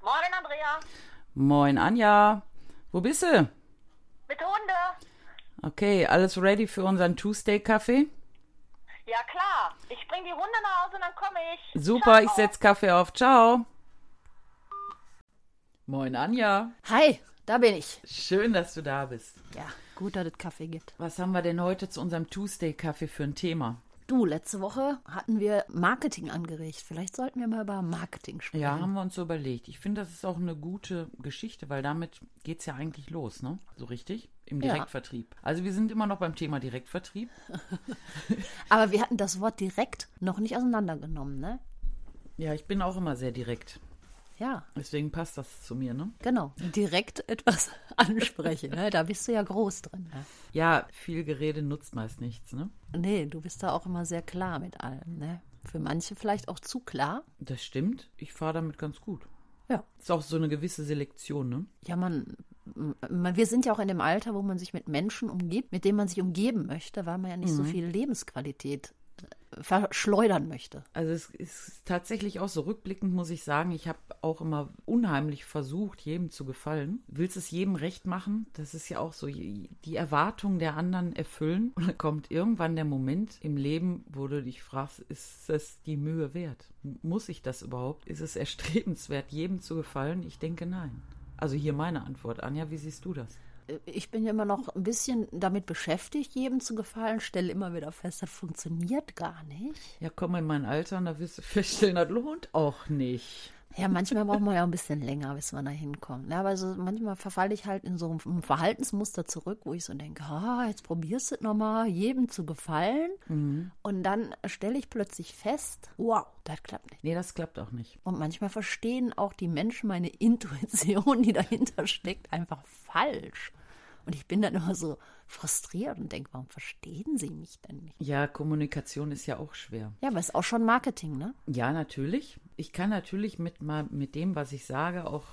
Moin, Andrea. Moin Anja, wo bist du? Mit Hunde. Okay, alles ready für unseren Tuesday-Kaffee? Ja, klar. Ich bring die Hunde nach Hause und dann komme ich. Super, ich Ciao. setz Kaffee auf. Ciao. Moin Anja, Hi, da bin ich. schön, dass du da bist. Ja, gut, dass es Kaffee gibt. Was haben wir denn heute zu unserem Tuesday-Kaffee für ein Thema? Du, letzte Woche hatten wir Marketing angeregt. Vielleicht sollten wir mal über Marketing sprechen. Ja, haben wir uns so überlegt. Ich finde, das ist auch eine gute Geschichte, weil damit geht's ja eigentlich los, ne? So richtig? Im Ja. Direktvertrieb. Also wir sind immer noch beim Thema Direktvertrieb. Aber wir hatten das Wort direkt noch nicht auseinandergenommen, ne? Ja, ich bin auch immer sehr direkt. Ja, Deswegen passt das zu mir, ne? genau. Direkt etwas ansprechen, ne? Da bist du ja groß drin. Ne? Ja, viel Gerede nutzt meist nichts, ne? Nee, du bist da auch immer sehr klar mit allem, ne? Für manche vielleicht auch zu klar. Das stimmt. Ich fahre damit ganz gut. Ja. Ist auch so eine gewisse Selektion, ne? Ja, wir sind ja auch in dem Alter, wo man sich mit Menschen umgibt, mit denen man sich umgeben möchte, weil man ja nicht so viel Lebensqualität verschleudern möchte. Also es ist tatsächlich auch so rückblickend, muss ich sagen, ich habe auch immer unheimlich versucht, jedem zu gefallen. Willst es jedem recht machen? Das ist ja auch so, die Erwartungen der anderen erfüllen. Und dann kommt irgendwann der Moment im Leben, wo du dich fragst, ist es die Mühe wert? Muss ich das überhaupt? Ist es erstrebenswert, jedem zu gefallen? Ich denke, nein. Also hier meine Antwort. Anja, wie siehst du das? Ich bin ja immer noch ein bisschen damit beschäftigt, jedem zu gefallen, stelle immer wieder fest, das funktioniert gar nicht. Ja, komm in mein Alter und da wirst du feststellen, das lohnt auch nicht. Ja, manchmal braucht man ja ein bisschen länger, bis man da hinkommt. Ja, aber so, manchmal verfalle ich halt in so ein Verhaltensmuster zurück, wo ich so denke, jetzt probierst du es nochmal, jedem zu gefallen. Und dann stelle ich plötzlich fest, wow, das klappt nicht. Nee, das klappt auch nicht. Und manchmal verstehen auch die Menschen meine Intuition, die dahinter steckt, einfach falsch. Und ich bin dann immer so frustriert und denke, warum verstehen sie mich denn nicht? Ja, Kommunikation ist ja auch schwer. Ja, aber ist auch schon Marketing, ne? Ja, natürlich. Ich kann natürlich mit dem, was ich sage, auch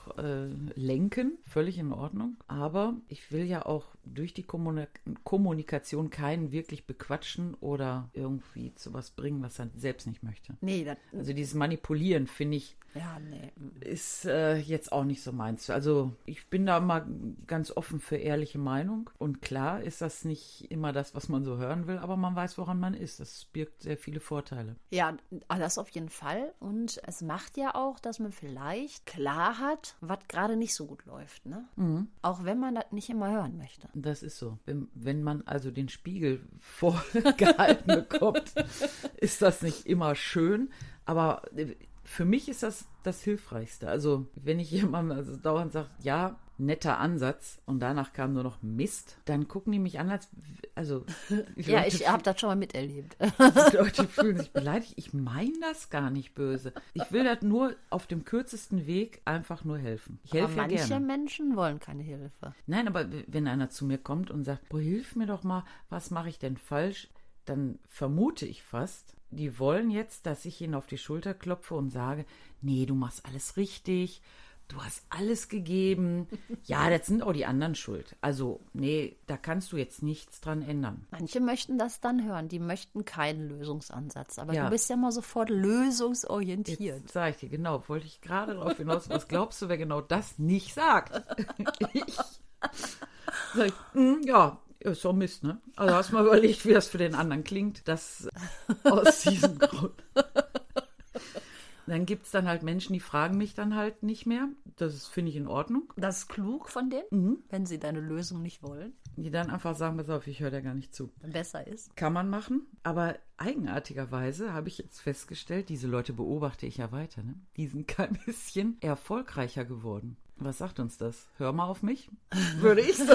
lenken. Völlig in Ordnung. Aber ich will ja auch durch die Kommunikation keinen wirklich bequatschen oder irgendwie zu was bringen, was er selbst nicht möchte. Nee, das, Also dieses Manipulieren, finde ich, ja, nee. ist jetzt auch nicht so meins. Also ich bin da mal ganz offen für ehrliche Meinung. Und klar ist das nicht immer das, was man so hören will, aber man weiß, woran man ist. Das birgt sehr viele Vorteile. Ja, das auf jeden Fall. Und es macht ja auch, dass man vielleicht klar hat, was gerade nicht so gut läuft, ne? Auch wenn man das nicht immer hören möchte. Das ist so. Wenn man also den Spiegel vorgehalten bekommt, ist das nicht immer schön. Aber für mich ist das Hilfreichste. Also wenn ich jemandem also dauernd sage, ja, netter Ansatz und danach kam nur noch Mist, dann gucken die mich an, die Ja, Leute ich habe das schon mal miterlebt. die Leute fühlen sich beleidigt. Ich meine das gar nicht böse. Ich will das nur auf dem kürzesten Weg einfach nur helfen. Ich helfe Aber ja manche gerne. Menschen wollen keine Hilfe. Nein, aber wenn einer zu mir kommt und sagt, boah, hilf mir doch mal, was mache ich denn falsch? Dann vermute ich fast, die wollen jetzt, dass ich ihnen auf die Schulter klopfe und sage, nee, du machst alles richtig, du hast alles gegeben. Ja, das sind auch die anderen schuld. Also, nee, da kannst du jetzt nichts dran ändern. Manche möchten das dann hören, die möchten keinen Lösungsansatz. Aber Ja. du bist ja mal sofort lösungsorientiert. Jetzt sage ich dir, genau, wollte ich gerade darauf hinaus, was glaubst du, wer genau das nicht sagt? Ich. Sag ich, ja, ist doch Mist, ne? Also hast du mal überlegt, wie das für den anderen klingt, das aus diesem Grund. Dann gibt es dann halt Menschen, die fragen mich dann halt nicht mehr. Das finde ich in Ordnung. Das ist klug von denen, wenn sie deine Lösung nicht wollen. Die dann einfach sagen, pass auf, ich höre dir gar nicht zu. Besser ist. Kann man machen, aber eigenartigerweise habe ich jetzt festgestellt, diese Leute beobachte ich ja weiter, ne? Die sind kein bisschen erfolgreicher geworden. Was sagt uns das? Hör mal auf mich, würde ich so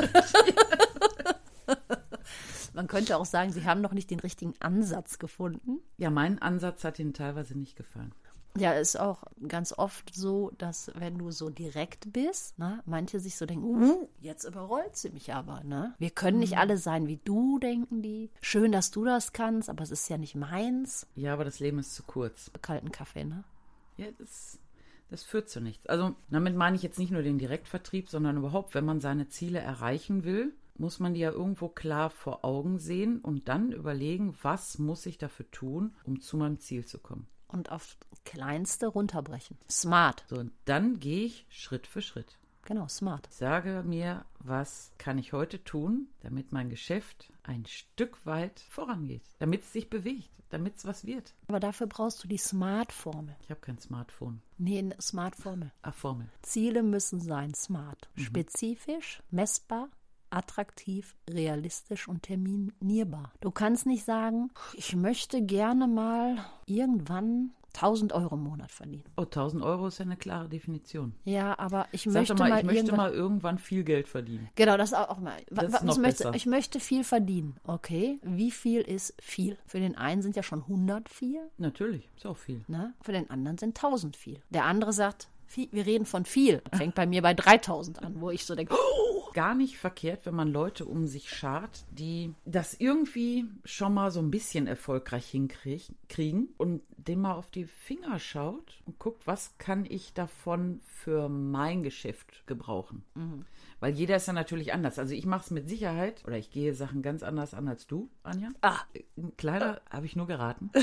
Man könnte auch sagen, sie haben noch nicht den richtigen Ansatz gefunden. Ja, mein Ansatz hat ihnen teilweise nicht gefallen. Ja, ist auch ganz oft so, dass wenn du so direkt bist, ne, manche sich so denken, jetzt überrollt sie mich aber, ne? Wir können nicht alle sein wie du, denken die. Schön, dass du das kannst, aber es ist ja nicht meins. Ja, aber das Leben ist zu kurz. Kalten Kaffee, ne? Ja, das führt zu nichts. Also damit meine ich jetzt nicht nur den Direktvertrieb, sondern überhaupt, wenn man seine Ziele erreichen will, muss man die ja irgendwo klar vor Augen sehen und dann überlegen, was muss ich dafür tun, um zu meinem Ziel zu kommen. und auf kleinste runterbrechen. Smart. So, und dann gehe ich Schritt für Schritt. Genau, smart. Sage mir, was kann ich heute tun, damit mein Geschäft ein Stück weit vorangeht, damit es sich bewegt, damit es was wird. Aber dafür brauchst du die Smart-Formel. Ich habe kein Smartphone. Nee, eine Smart-Formel. Formel. Ziele müssen sein smart. Spezifisch, messbar, attraktiv, realistisch und terminierbar. Du kannst nicht sagen, ich möchte gerne mal irgendwann 1.000 Euro im Monat verdienen. Oh, 1.000 Euro ist ja eine klare Definition. Ja, aber ich Sag möchte doch mal, mal ich möchte irgendwann... mal irgendwann viel Geld verdienen. Genau, das auch mal. Das ist noch besser. Ich möchte viel verdienen. Okay, wie viel ist viel? Für den einen sind ja schon 100 viel, Natürlich, ist auch viel. ne? Für den anderen sind 1.000 viel. Der andere sagt, wir reden von viel. Fängt bei mir bei 3.000 an, wo ich so denke, Gar nicht verkehrt, wenn man Leute um sich schart, die das irgendwie schon mal so ein bisschen erfolgreich hinkriegen und denen mal auf die Finger schaut und guckt, was kann ich davon für mein Geschäft gebrauchen. Weil jeder ist ja natürlich anders. Also ich mache es mit Sicherheit, oder ich gehe Sachen ganz anders an als du, Anja. Kleiner, habe ich nur geraten.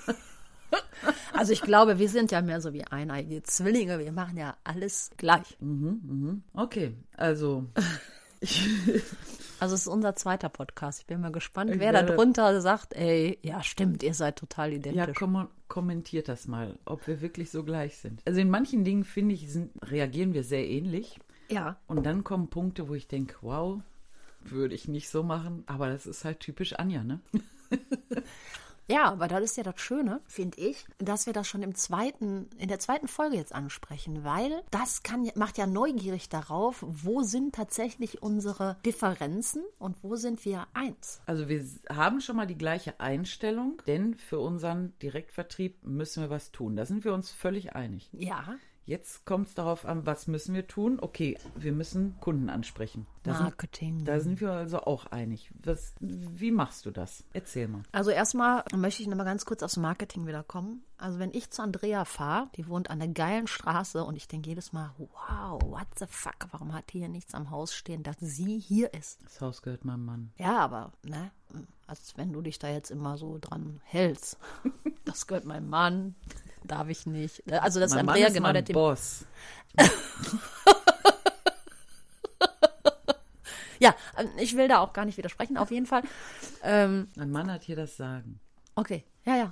also ich glaube, wir sind ja mehr so wie eineige Zwillinge. Wir machen ja alles gleich. Okay, also... Also es ist unser zweiter Podcast. Ich bin mal gespannt, wer da drunter sagt, ey, ja stimmt, ihr seid total identisch. Ja, kommentiert das mal, ob wir wirklich so gleich sind. Also in manchen Dingen, finde ich, reagieren wir sehr ähnlich. Ja. Und dann kommen Punkte, wo ich denke, wow, würde ich nicht so machen. Aber das ist halt typisch Anja, ne? Ja, aber das ist ja das Schöne, finde ich, dass wir das schon in der zweiten Folge jetzt ansprechen, weil das macht ja neugierig darauf, wo sind tatsächlich unsere Differenzen und wo sind wir eins. Also wir haben schon mal die gleiche Einstellung, denn für unseren Direktvertrieb müssen wir was tun. Da sind wir uns völlig einig. Ja. Jetzt kommt es darauf an, was müssen wir tun? Okay, wir müssen Kunden ansprechen. Marketing. Da sind wir also auch einig. Wie machst du das? Erzähl mal. Also erstmal möchte ich noch mal ganz kurz aufs Marketing wiederkommen. Also wenn ich zu Andrea fahre, die wohnt an einer geilen Straße und ich denke jedes Mal, wow, what the fuck, warum hat die hier nichts am Haus stehen, dass sie hier ist? Das Haus gehört meinem Mann. Ja, aber, ne, als wenn du dich da jetzt immer so dran hältst. Das gehört meinem Mann, darf ich nicht. Also das ist Andrea genau der Thema. Boss. Ja, ich will da auch gar nicht widersprechen, auf jeden Fall. Mein Mann hat hier das Sagen. Okay, ja.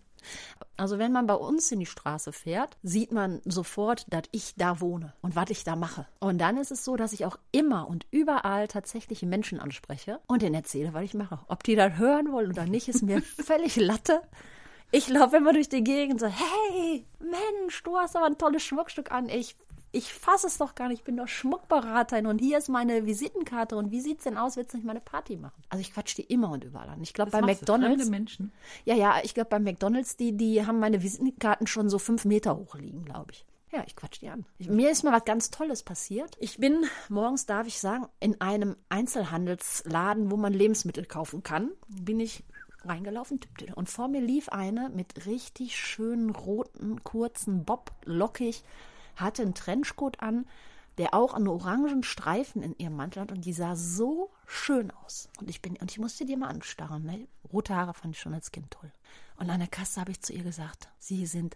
Also wenn man bei uns in die Straße fährt, sieht man sofort, dass ich da wohne und was ich da mache. Und dann ist es so, dass ich auch immer und überall tatsächlich Menschen anspreche und denen erzähle, was ich mache. Ob die das hören wollen oder nicht, ist mir völlig Latte. Ich laufe immer durch die Gegend und so, hey, Mensch, du hast aber ein tolles Schmuckstück an. Ich fasse es doch gar nicht, ich bin doch Schmuckberaterin und hier ist meine Visitenkarte und wie sieht's denn aus, willst du nicht mal eine Party machen? Also ich quatsch die immer und überall an. Ich glaube bei McDonald's. Fremde Menschen? Ja, ich glaube bei McDonald's, die haben meine Visitenkarten schon so 5 Meter hoch liegen, glaube ich. Ja, ich quatsch die an. Mir ist mal was ganz Tolles passiert. Ich bin morgens, darf ich sagen, in einem Einzelhandelsladen, wo man Lebensmittel kaufen kann, bin ich reingelaufen und vor mir lief eine mit richtig schönen roten, kurzen Bob, lockig, hatte einen Trenchcoat an, der auch einen orangen Streifen in ihrem Mantel hat und die sah so schön aus. Und ich musste die mal anstarren. Ne? Rote Haare fand ich schon als Kind toll. Und an der Kasse habe ich zu ihr gesagt, sie sind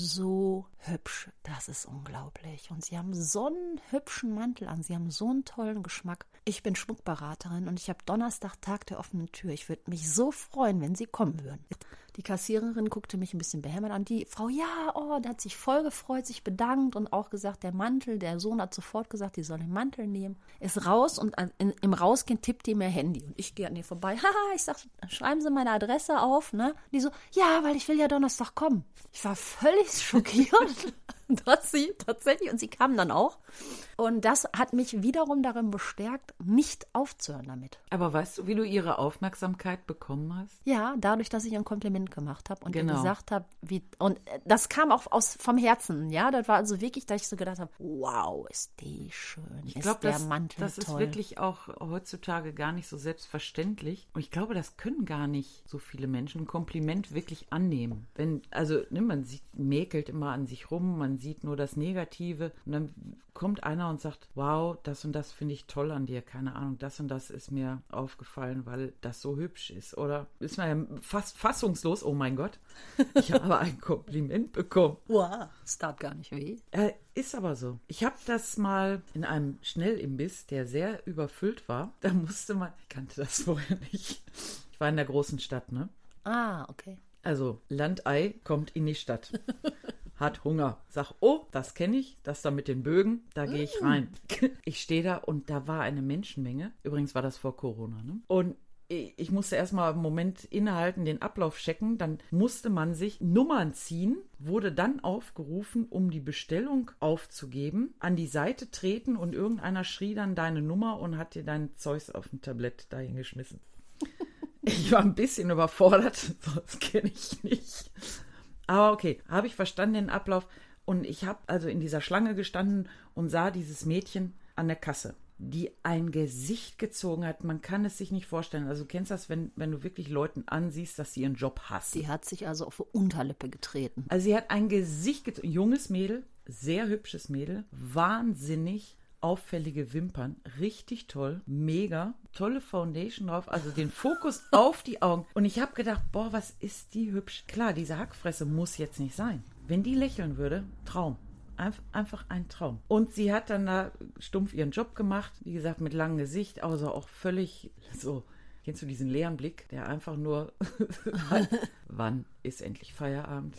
so hübsch, das ist unglaublich. Und sie haben so einen hübschen Mantel an, sie haben so einen tollen Geschmack. Ich bin Schmuckberaterin und ich habe Donnerstag Tag der offenen Tür. Ich würde mich so freuen, wenn Sie kommen würden. Die Kassiererin guckte mich ein bisschen behämmert an. Die Frau, da hat sich voll gefreut, sich bedankt und auch gesagt, der Sohn hat sofort gesagt, die soll den Mantel nehmen. Ist raus und im Rausgehen tippt die mir Handy. Und ich gehe an ihr vorbei. Ich sag, schreiben Sie meine Adresse auf, ne? Die so, ja, weil ich will ja Donnerstag kommen. Ich war völlig schockiert. Dass sie tatsächlich, und sie kamen dann auch. Und das hat mich wiederum darin bestärkt, nicht aufzuhören damit. Aber weißt du, wie du ihre Aufmerksamkeit bekommen hast? Ja, dadurch, dass ich ihr ein Kompliment gemacht habe und ihr Genau. gesagt habe, und das kam auch vom Herzen, ja, das war also wirklich, dass ich so gedacht habe, wow, ist die schön, Ich glaube, der Mantel das toll. ist wirklich auch heutzutage gar nicht so selbstverständlich. Und ich glaube, das können gar nicht so viele Menschen ein Kompliment wirklich annehmen. Man mäkelt immer an sich rum, man man sieht nur das Negative und dann kommt einer und sagt, wow, das und das finde ich toll an dir, keine Ahnung, das und das ist mir aufgefallen, weil das so hübsch ist. Oder ist man ja fast fassungslos, oh mein Gott, ich habe ein Kompliment bekommen. Wow, es tat gar nicht weh. Ist aber so. Ich habe das mal in einem Schnellimbiss, der sehr überfüllt war, da musste man, ich kannte das vorher nicht, ich war in der großen Stadt, ne? Ah, okay. Also Landei kommt in die Stadt. Hat Hunger. Sag, oh, das kenne ich, das da mit den Bögen, da gehe ich rein. Ich stehe da und da war eine Menschenmenge. Übrigens war das vor Corona, ne? Und ich musste erstmal einen Moment innehalten, den Ablauf checken. Dann musste man sich Nummern ziehen, wurde dann aufgerufen, um die Bestellung aufzugeben, an die Seite treten und irgendeiner schrie dann deine Nummer und hat dir dein Zeugs auf ein Tablett dahin geschmissen. Ich war ein bisschen überfordert, das kenne ich nicht. Aber okay, habe ich verstanden den Ablauf. Und ich habe also in dieser Schlange gestanden und sah dieses Mädchen an der Kasse, die ein Gesicht gezogen hat. Man kann es sich nicht vorstellen. Also du kennst das, wenn du wirklich Leuten ansiehst, dass sie ihren Job hassen. Die hat sich also auf die Unterlippe getreten. Also sie hat ein Gesicht gezogen. Junges Mädel, sehr hübsches Mädel, wahnsinnig auffällige Wimpern, richtig toll, mega, tolle Foundation drauf, also den Fokus auf die Augen. Und ich habe gedacht, boah, was ist die hübsch. Klar, diese Hackfresse muss jetzt nicht sein. Wenn die lächeln würde, Traum. Einfach ein Traum. Und sie hat dann da stumpf ihren Job gemacht, wie gesagt, mit langem Gesicht, also auch völlig so, kennst du diesen leeren Blick, der einfach nur, wann ist endlich Feierabend?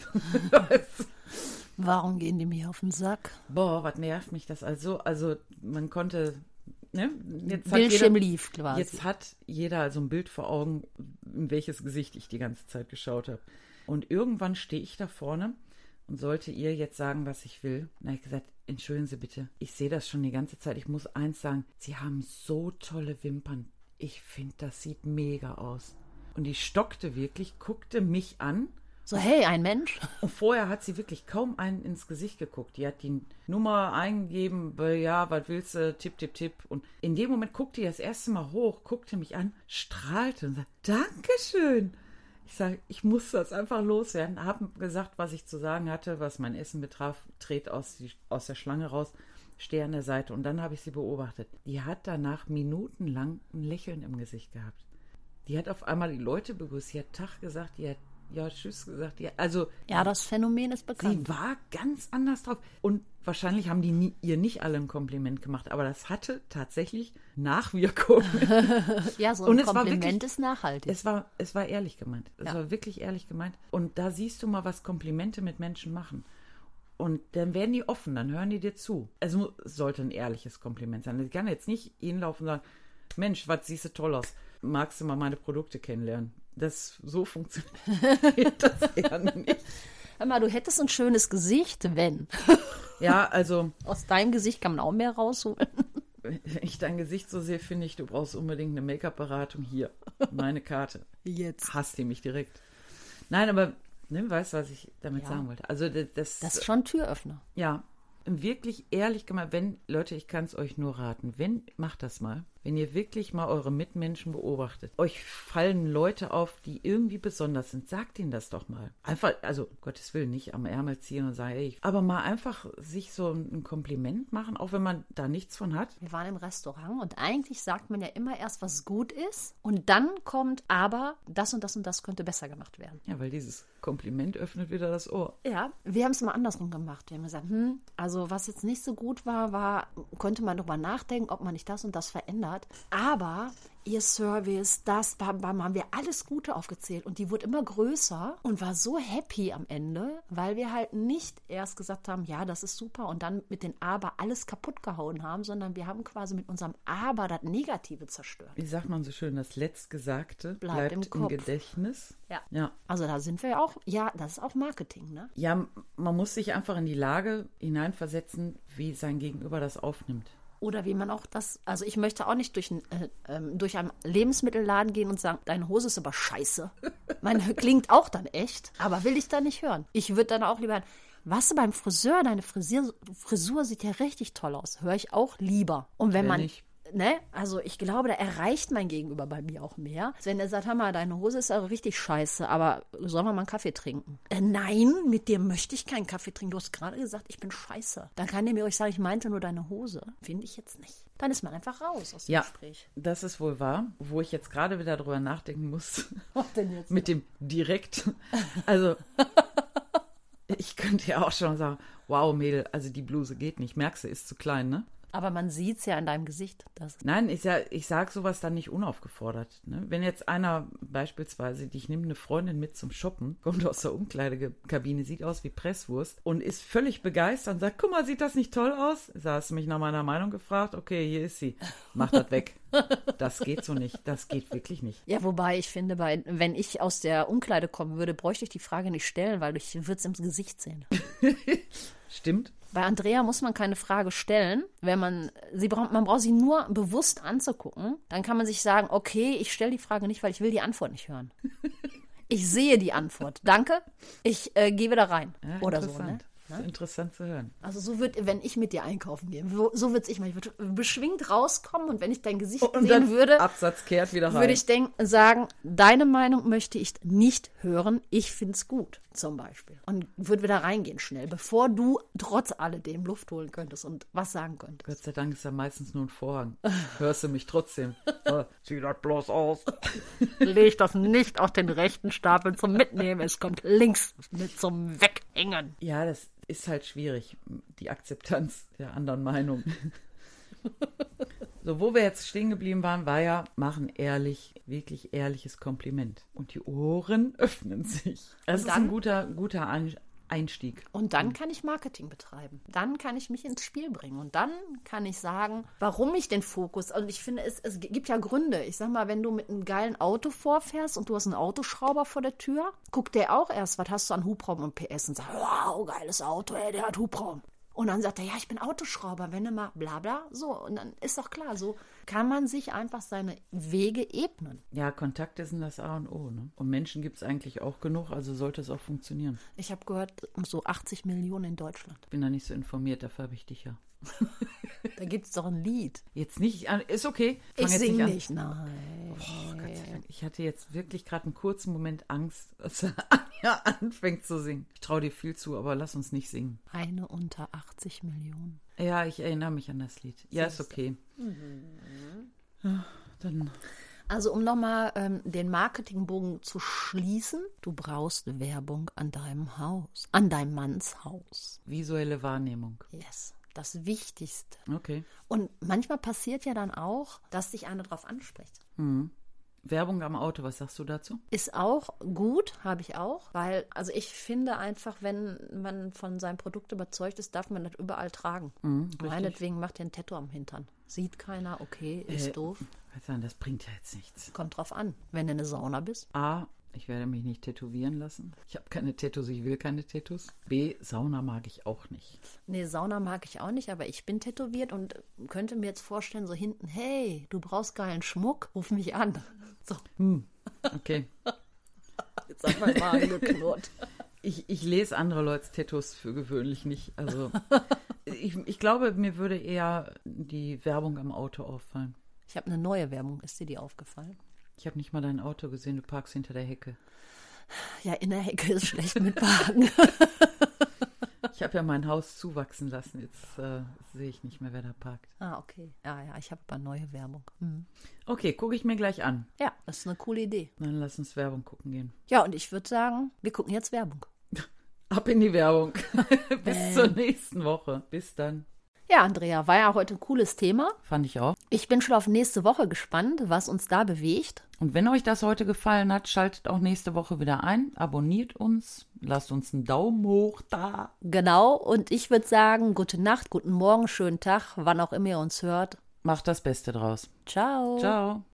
Warum gehen die mir auf den Sack? Boah, was nervt mich das also? Also man konnte, ne? Bildschirm lief quasi. Jetzt hat jeder also ein Bild vor Augen, in welches Gesicht ich die ganze Zeit geschaut habe. Und irgendwann stehe ich da vorne und sollte ihr jetzt sagen, was ich will. Und habe ich gesagt, entschuldigen Sie bitte, ich sehe das schon die ganze Zeit. Ich muss eins sagen, Sie haben so tolle Wimpern. Ich finde, das sieht mega aus. Und die stockte wirklich, guckte mich an. So, hey, ein Mensch. Und vorher hat sie wirklich kaum einen ins Gesicht geguckt. Die hat die Nummer eingegeben, ja, was willst du, tipp, tipp, tipp. Und in dem Moment guckte die das erste Mal hoch, guckte mich an, strahlte und sagte, Dankeschön. Ich sage, ich muss das einfach loswerden. Habe gesagt, was ich zu sagen hatte, was mein Essen betraf, trete aus der Schlange raus, stehe an der Seite. Und dann habe ich sie beobachtet. Die hat danach minutenlang ein Lächeln im Gesicht gehabt. Die hat auf einmal die Leute begrüßt. Sie hat Tag gesagt, die hat ja, tschüss gesagt. Ja, das Phänomen ist bekannt. Sie war ganz anders drauf. Und wahrscheinlich haben die ihr nicht alle ein Kompliment gemacht, aber das hatte tatsächlich Nachwirkungen. Ja, so ein Kompliment ist nachhaltig. Es war ehrlich gemeint. Es war wirklich ehrlich gemeint. Und da siehst du mal, was Komplimente mit Menschen machen. Und dann werden die offen, dann hören die dir zu. Es sollte ein ehrliches Kompliment sein. Ich kann jetzt nicht hinlaufen und sagen, Mensch, was siehst du toll aus. Magst du mal meine Produkte kennenlernen? So funktioniert das ja nicht. Hör mal, du hättest ein schönes Gesicht, wenn. Ja, also. Aus deinem Gesicht kann man auch mehr rausholen. Wenn ich dein Gesicht so sehe, finde ich, du brauchst unbedingt eine Make-up-Beratung. Hier, meine Karte. Jetzt. Hasst die mich direkt. Nein, aber, ne, weißt du, was ich damit sagen wollte? Also das ist schon ein Türöffner. Ja, wirklich ehrlich gemeint, Leute, ich kann es euch nur raten, macht das mal. Wenn ihr wirklich mal eure Mitmenschen beobachtet, euch fallen Leute auf, die irgendwie besonders sind, sagt ihnen das doch mal. Einfach, also Gottes Willen, nicht am Ärmel ziehen und sagen, ey, aber mal einfach sich so ein Kompliment machen, auch wenn man da nichts von hat. Wir waren im Restaurant und eigentlich sagt man ja immer erst, was gut ist und dann kommt, aber das und das und das könnte besser gemacht werden. Ja, weil dieses Kompliment öffnet wieder das Ohr. Ja, wir haben es mal andersrum gemacht. Wir haben gesagt, also was jetzt nicht so gut war, könnte man darüber nachdenken, ob man nicht das und das verändert. Aber ihr Service, das haben wir alles Gute aufgezählt und die wurde immer größer und war so happy am Ende, weil wir halt nicht erst gesagt haben, ja, das ist super und dann mit den Aber alles kaputt gehauen haben, sondern wir haben quasi mit unserem Aber das Negative zerstört. Wie sagt man so schön, das Letztgesagte bleibt im Gedächtnis. Ja. Also da sind wir ja auch, das ist auch Marketing, ne? Ja, man muss sich einfach in die Lage hineinversetzen, wie sein Gegenüber das aufnimmt. Oder wie man auch also ich möchte auch nicht durch einen Lebensmittelladen gehen und sagen, deine Hose ist aber scheiße. Meine klingt auch dann echt, aber will ich da nicht hören. Ich würde dann auch lieber hören, was beim Friseur, deine Frisur sieht ja richtig toll aus. Höre ich auch lieber. Und wenn man ne, also ich glaube, da erreicht mein Gegenüber bei mir auch mehr. Wenn er sagt, hör mal, deine Hose ist aber richtig scheiße, aber sollen wir mal einen Kaffee trinken? Nein, mit dir möchte ich keinen Kaffee trinken. Du hast gerade gesagt, ich bin scheiße. Dann kann der mir euch sagen, ich meinte nur deine Hose. Finde ich jetzt nicht. Dann ist man einfach raus aus dem Gespräch. Das ist wohl wahr, wo ich jetzt gerade wieder drüber nachdenken muss. Was denn jetzt? Mit dem direkt. Also, ich könnte ja auch schon sagen, wow, Mädel, also die Bluse geht nicht. Merkst du, ist zu klein, ne? Aber man sieht es ja in deinem Gesicht. Nein, ich sage sowas dann nicht unaufgefordert. Ne? Wenn jetzt einer beispielsweise, ich nehme eine Freundin mit zum Shoppen, kommt aus der Umkleidekabine, sieht aus wie Presswurst und ist völlig begeistert und sagt, guck mal, sieht das nicht toll aus? Hast du mich nach meiner Meinung gefragt? Okay, hier ist sie. Mach das weg. Das geht so nicht. Das geht wirklich nicht. Ja, wobei ich finde, wenn ich aus der Umkleide kommen würde, bräuchte ich die Frage nicht stellen, weil ich würde es im Gesicht sehen. Stimmt. Bei Andrea muss man keine Frage stellen, man braucht sie nur bewusst anzugucken. Dann kann man sich sagen, okay, ich stelle die Frage nicht, weil ich will die Antwort nicht hören. Ich sehe die Antwort. Danke, ich gehe wieder rein. Ja, oder so, ne? Das ist interessant zu hören. Also wenn ich mit dir einkaufen gehe, so würde ich mal. Ich würde beschwingt rauskommen und wenn ich dein Gesicht und sehen dann würde, Absatz kehrt wieder rein. würde ich sagen, deine Meinung möchte ich nicht hören, ich finde es gut, zum Beispiel. Und würde wieder reingehen schnell, bevor du trotz alledem Luft holen könntest und was sagen könntest. Gott sei Dank ist ja meistens nur ein Vorhang. Hörst du mich trotzdem? Zieh das bloß aus. Leg das nicht auf den rechten Stapel zum Mitnehmen, es kommt links mit zum Weghängen. Ja, das ist halt schwierig, die Akzeptanz der anderen Meinung. So, wo wir jetzt stehen geblieben waren, war ja, machen ehrlich, wirklich ehrliches Kompliment. Und die Ohren öffnen sich. Das ist ein guter Einstieg. Und dann kann ich Marketing betreiben. Dann kann ich mich ins Spiel bringen. Und dann kann ich sagen, warum ich den Fokus, und ich finde, es gibt ja Gründe. Ich sag mal, wenn du mit einem geilen Auto vorfährst und du hast einen Autoschrauber vor der Tür, guckt der auch erst, was hast du an Hubraum und PS und sagt, wow, geiles Auto, ey, der hat Hubraum. Und dann sagt er, ja, ich bin Autoschrauber, wenn du mal bla bla, so. Und dann ist doch klar, so kann man sich einfach seine Wege ebnen. Ja, Kontakte sind das A und O, ne? Und Menschen gibt es eigentlich auch genug, also sollte es auch funktionieren. Ich habe gehört, so 80 Millionen in Deutschland. Ich bin da nicht so informiert, dafür habe ich dich ja. Da gibt es doch ein Lied. Jetzt nicht, ist okay. Ich singe nicht, nein. Oh, Gott sei Dank. Ich hatte jetzt wirklich gerade einen kurzen Moment Angst, dass Anja anfängt zu singen. Ich traue dir viel zu, aber lass uns nicht singen. Eine unter 80 Millionen. Ja, ich erinnere mich an das Lied. Ja, ist okay. Ja, dann... Also um nochmal den Marketingbogen zu schließen, du brauchst Werbung an deinem Haus, an deinem Manns Haus. Visuelle Wahrnehmung. Yes, das Wichtigste. Okay. Und manchmal passiert ja dann auch, dass dich einer drauf anspricht. Mhm. Werbung am Auto, was sagst du dazu? Ist auch gut, habe ich auch, weil, also ich finde einfach, wenn man von seinem Produkt überzeugt ist, darf man das überall tragen. Meinetwegen macht ihr ein Tattoo am Hintern. Sieht keiner, okay, ist doof. Das bringt ja jetzt nichts. Kommt drauf an, wenn du in der Sauna bist. A, ich werde mich nicht tätowieren lassen. Ich habe keine Tattoos, ich will keine Tattoos. B, Sauna mag ich auch nicht. Nee, Sauna mag ich auch nicht, aber ich bin tätowiert und könnte mir jetzt vorstellen, so hinten, hey, du brauchst geilen Schmuck, ruf mich an. So. Okay. Jetzt hat mein Magen geknurrt. Ich lese andere Leute Tattoos für gewöhnlich nicht. Also ich glaube, mir würde eher die Werbung am Auto auffallen. Ich habe eine neue Werbung. Ist dir die aufgefallen? Ich habe nicht mal dein Auto gesehen. Du parkst hinter der Hecke. Ja, in der Hecke ist schlecht mit Parken. Ich habe ja mein Haus zuwachsen lassen. Jetzt sehe ich nicht mehr, wer da parkt. Ah, okay. Ja, ich habe aber neue Werbung. Okay, gucke ich mir gleich an. Ja, das ist eine coole Idee. Dann lass uns Werbung gucken gehen. Ja, und ich würde sagen, wir gucken jetzt Werbung. Ab in die Werbung. Bis zur nächsten Woche. Bis dann. Ja, Andrea, war ja heute ein cooles Thema. Fand ich auch. Ich bin schon auf nächste Woche gespannt, was uns da bewegt. Und wenn euch das heute gefallen hat, schaltet auch nächste Woche wieder ein. Abonniert uns. Lasst uns einen Daumen hoch da. Genau. Und ich würde sagen, gute Nacht, guten Morgen, schönen Tag, wann auch immer ihr uns hört. Macht das Beste draus. Ciao. Ciao.